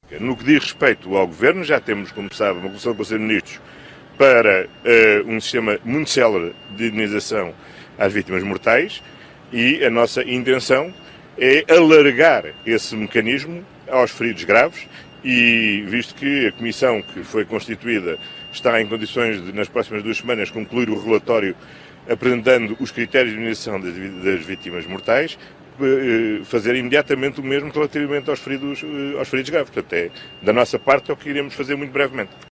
No que diz respeito ao Governo, já temos, como sabe, uma Comissão do Conselho de Ministros para um sistema muito célere de indemnização às vítimas mortais e a nossa intenção é alargar esse mecanismo aos feridos graves e, visto que a Comissão que foi constituída está em condições de, nas próximas 2 semanas, concluir o relatório apresentando os critérios de indemnização das vítimas mortais, fazer imediatamente o mesmo relativamente aos feridos graves. Portanto, da nossa parte é o que iremos fazer muito brevemente.